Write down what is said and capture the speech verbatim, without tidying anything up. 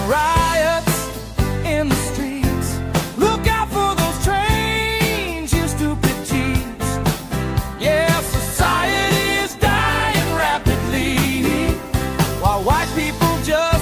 riots in the streets. Look out for those trains, you stupid Jeeps. Yeah, society is dying rapidly, while white people just